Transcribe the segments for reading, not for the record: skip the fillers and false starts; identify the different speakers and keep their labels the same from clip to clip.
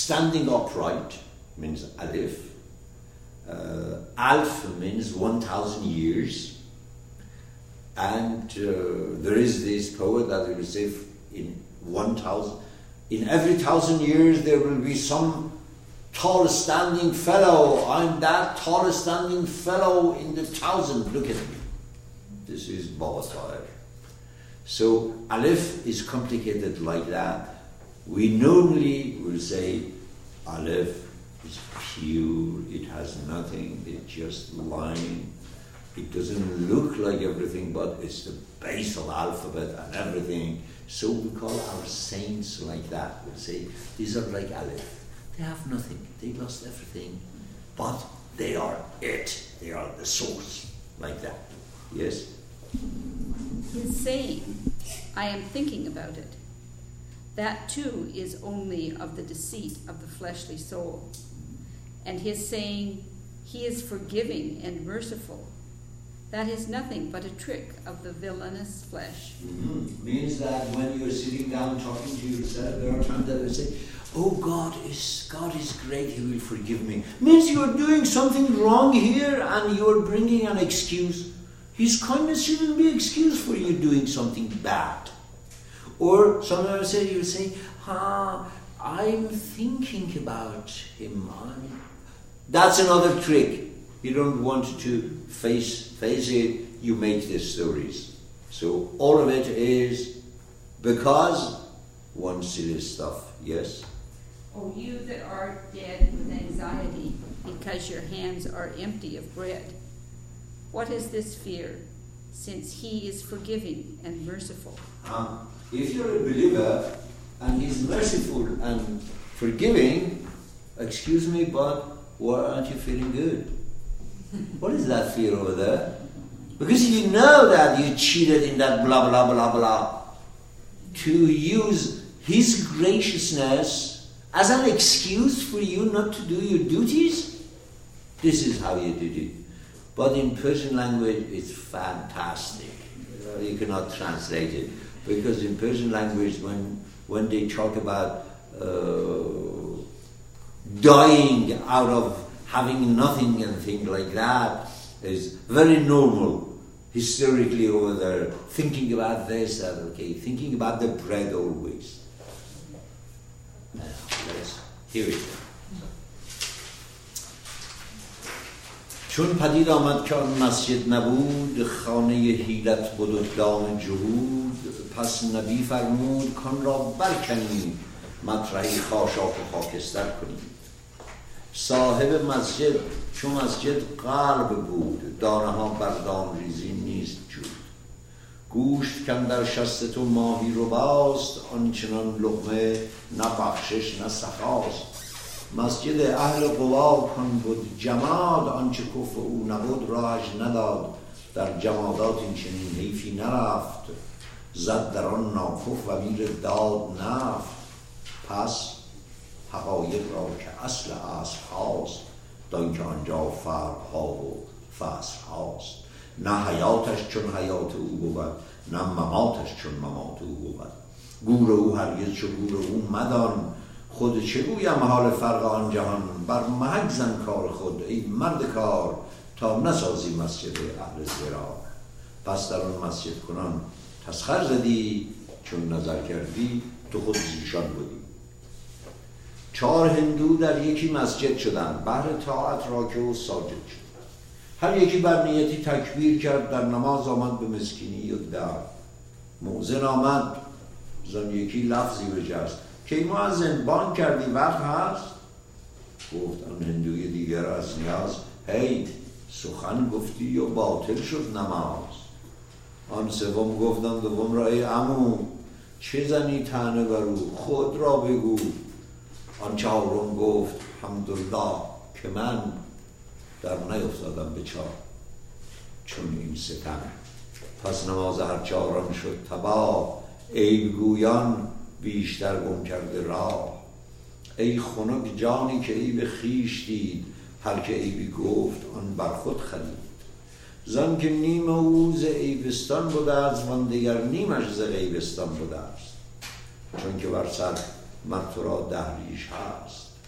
Speaker 1: standing upright means alif. Alf means 1,000 years. And there is this poet that will say in every 1,000 years there will be some tall standing fellow. I'm that tall standing fellow in the 1,000. Look at me. This is Baba Tahir. So Alif is complicated like that. We normally will say Alif is pure, it has nothing, it's just line. It doesn't look like everything, but it's the base of alphabet and everything. So we call our saints like that. We'll say, these are like Alif. They have nothing. They lost everything. But they are it. They are the source. Like that. Yes?
Speaker 2: His saying, I am thinking about it, that too is only of the deceit of the fleshly soul. And his saying, he is forgiving and merciful, that is nothing but a trick of the villainous flesh.
Speaker 1: Mm-hmm. Means that when you're sitting down talking to yourself, there are times that you say, oh, God is great, he will forgive me. Means you're doing something wrong here and you're bringing an excuse. His kindness shouldn't be excuse for you doing something bad. Or sometimes you say, I'm thinking about him. That's another trick. You don't want to face it, you make the stories. So all of it is because one silly stuff. Yes?
Speaker 2: O you that are dead with anxiety, because your hands are empty of bread. What is this fear, since he is forgiving and merciful?
Speaker 1: If you're a believer and he's merciful and forgiving, excuse me, but why aren't you feeling good? What is that fear over there? Because you know that you cheated in that blah, blah, blah, blah. To use his graciousness as an excuse for you not to do your duties, this is how you did it. But in Persian language, it's fantastic. You cannot translate it. Because in Persian language, when they talk about dying out of having nothing and things like that, is very normal. Historically over there, thinking about this, that, okay, thinking about the bread always. Now, let's hear it. چون پدید آمد که آن مسجد نبود، خانه حیلت بود و دام جهود، پس نبی فرمود کان را برکنیم، مطرحی خاشاک و خاکستر کنیم. صاحب مسجد چون مسجد قلب بود، دانه ها بر دام ریزی نیست جود. گوشت کاندر شست تو ماهی رو باست، آنچنان لقمه نه بخشش نه سخاست. مسجد اهل قوا کن بود جماد، آنچه کفر او نبود راهش نداد. در جمادات این چنین حیفی نرفت، زد در آن ناکف و میر داد نفت. پس حقایق را که اصل هاست، دان که آنجا فرق ها و فصل هاست. نه حیاتش چون حیات او بود، نه مماتش چون ممات او بود. گور او هرگز چو گور او مدان، خود چگویم حال فرق آن جهان. بر محک زن کار خود ای مرد کار، تا نسازی مسجد اهل زرار. پس در آن مسجد کنان تسخر زدی، چون نظر کردی تو خود زیشان بودی. 4 هندو در یکی مسجد شدند، بهر طاعت راکع و ساجد شد. هر یکی بر نیتی تکبیر کرد، در نماز آمد به مسکینی و درد. مؤذن آمد، زن یکی لفظی بجست، که مؤذن بانگ کردی وقت هست؟ گفت آن هندوی دیگر از نیاز، هی سخن گفتی و باطل شد نماز. آن سوم گفتم دوم را ای عمو، چه زنی طعنه بر او، خود را بگو. آن چهارم گفت حمدالله که من در نیفتادم به چاه چون این ستم. پس نماز هر 4 شد تباه، عیب گویان بیشتر گم کرده راه. ای خنک جانی که عیب خویش دید، هر که عیبی گفت آن بر خود خلید. زن که نیم او ز عیبستان بوده است، وان دیگر نیمش ز غیبستان بوده است. چون که بر سر من تو را دهریش هست،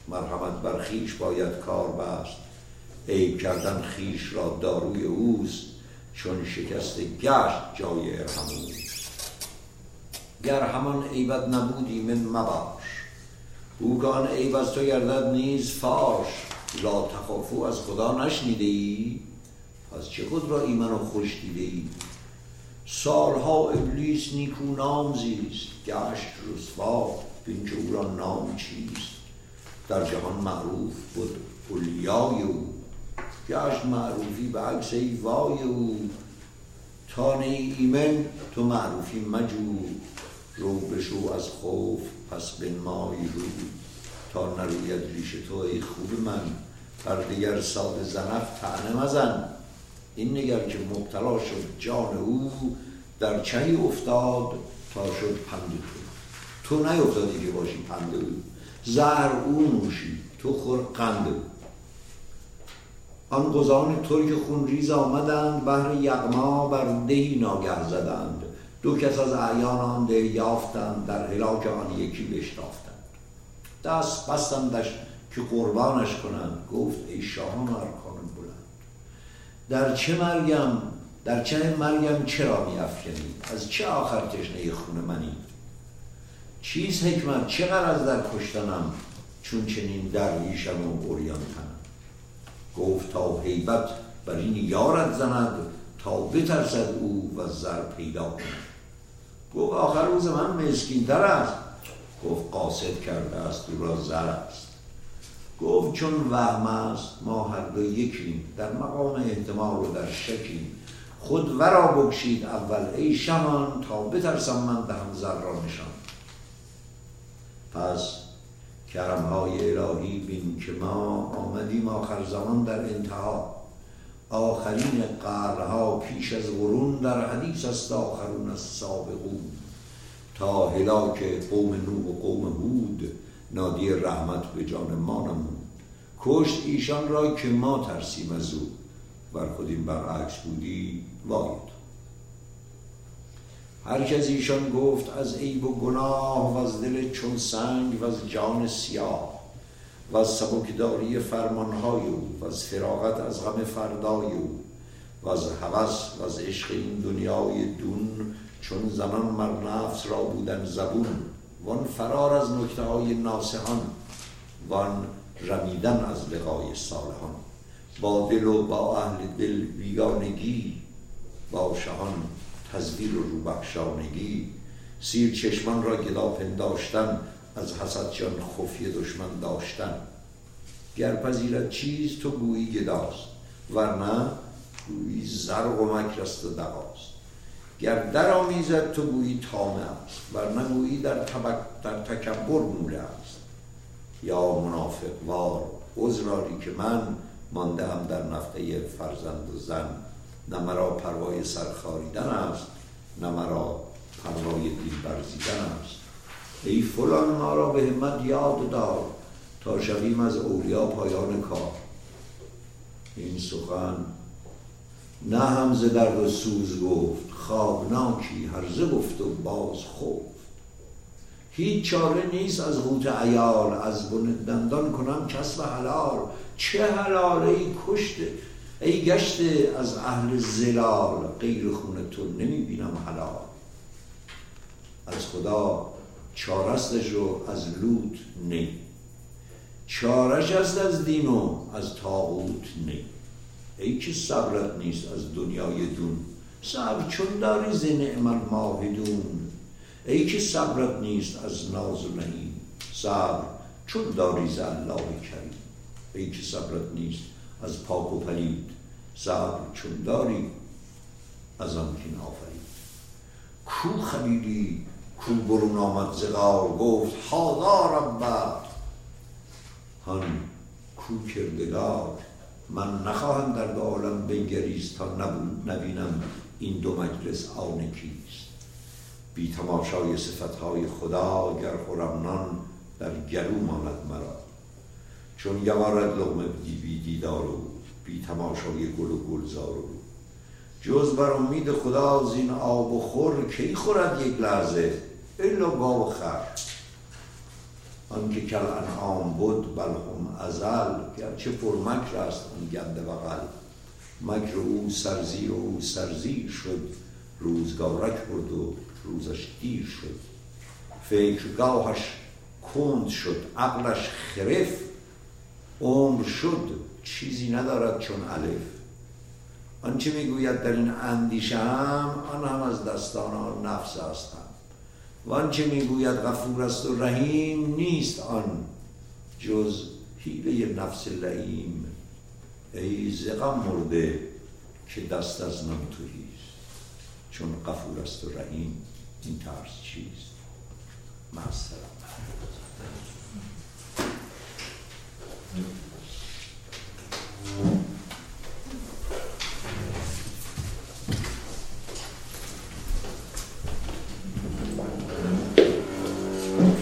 Speaker 1: مرحمت بر خویش باید کار بست. عیب کردن خویش را داروی اوست، چون شکست گشت جای ارحمون. گر همان عیبت نبودی من مباش، بوگان عیب از تو گردد نیز فاش. لا تخافو از خدا نشنیده ای، پس چه خود را ایمن و خوش دیده ای. سالها ابلیس نیکو نام زیست، گشت رسوا بین که او را نام چیست. در جهان معروف بود اولیای او، گشت معروفی به عکس ای وای او. تا نی ایمن تو معروفی مجو، رو بشو از خوف پس بنمای رو. تا نروید ریش تو ای خوب من، بر دیگر ساده زنف طعنه مزن. این نگر که مبتلا شد جان او، در چهی افتاد تا شد پند تو. تو نیفتادی که باشی پند او، زهر او نوشی تو خور قند او. آن غزان ترک خونریز آمدند، بهر یغما بر دهی ناگه زدند. دو کس از اعیان آن ده یافتند، در هلاک آن یکی بشتافتند. دست بستندش که قربانش کنند، گفت ای شاهان ارکان بلند. در چه مرگم چرا می افکنی، از چه آخر تشنه خون منی. چیز حکمت چه غرض در کشتنم، چون چنین درویشم و عریان تنم. گفت تا هیبت بر این یارت زند، تا بترسد او و زر پیدا کند. گفت آخر روز من مسکین تر است، گفت قاصد کرده است او را زر است. گفت چون وهم است ما هر دو یکیم، در مقام احتمال و در شکیم. خود ورا بکشید اول ای شمان، تا بترسم من دهم زر را نشان. پس کرمهای الهی بین که ما، آمدیم آخر زمان در انتها. آخرین قرنها پیش از قرون، در حدیث است آخرون از سابقون. تا هلاک قوم نوح و قوم هود، نادی رحمت به جان ما نمود. کشت ایشان را که ما ترسیم از او، بر خود این برعکس بودی واید. هر کس ایشان گفت از عیب و گناه، و از دل چون سنگ و از جان سیاه. و از سبکداری فرمانهای او، و از فراغت از غم فردای او. و از هوس و از عشق این دنیای دون، چون زنان مر نفس را بودن زبون. وان فرار از نکته های ناصحان، وان رمیدن از لقای صالحان. با دل و با اهل دل بیگانگی، با شهان تزویر و روبخشانگی. سیر چشمان را گدا پنداشتن، از حسدشان خفیه دشمن داشتن. گر پذیرد چیز تو گویی گداست، ورنه گویی زرق و مکر است و دغاست. گر در آمیزد تو گویی طامع است، ورنه گویی در تکبر موله است. یا منافق وار عذراری که من، مانده هم در نفته فرزند و زن. نه مرا پروای سرخاریدن است، نه مرا پروای دل برزیدن است. ای فلان ما را به همت یاد دار، تا شویم از اولیا پایان کار. این سخن نه هم ز درد و سوز گفت، خوابناکی هرزه گفت و باز خفت. هیچ چاره نیست از قوت عیال، از بن دندان کنم کسب حلال. چه حلال ای کشته ای گشته از اهل زلال، غیر خون تو نمی بینم حلال. از خدا چارستش رو از لوط نی، چارش است از دین و از طاغوت نی. ای که صبرت نیست از دنیای دون، صبر چون داری ز نعم الماهدون. ای که صبرت نیست از ناز و نعیم، صبر چون داری ز الله کریم. ای که صبرت نیست از پاک و پلید، صبر چون داری از آن کین آفرید. کو خلیلی کو برون آمد ز غار، گفت هذا ربه. هان کو کردگار، من نخواهم در دو عالم بنگریست، تا نبینم این دو مجلس آن کیست. بی تماشای صفتهای خدا، گر خورم نان در گلو ماند مرا. چون یوارد لقمه بی دیدار او، بی تماشای گل و گلزار او. جز بر امید خدا زین آب و خور، کی خورد یک لحظه الا گاو و خر. آنکه کل انعام بود بل هم ازل، گرچه پر مکر است آن گنده بغل. مکر او سرزیر و او سرزیر شد، روزگارک برد و روزش دیر شد. فکرگاهش کند شد عقلش خرف، عمر شد چیزی ندارد چون الف. آنچه میگوید در این اندیشه هم، آن هم از دستان آن نفس هستم. و آنچه میگوید غفور است و رحیم، نیست آن جز حیله نفس لئیم. ای ز غم مرده که دست از نم تهیست، چون غفور است و رحیم این ترس چیست؟ مع السلامه.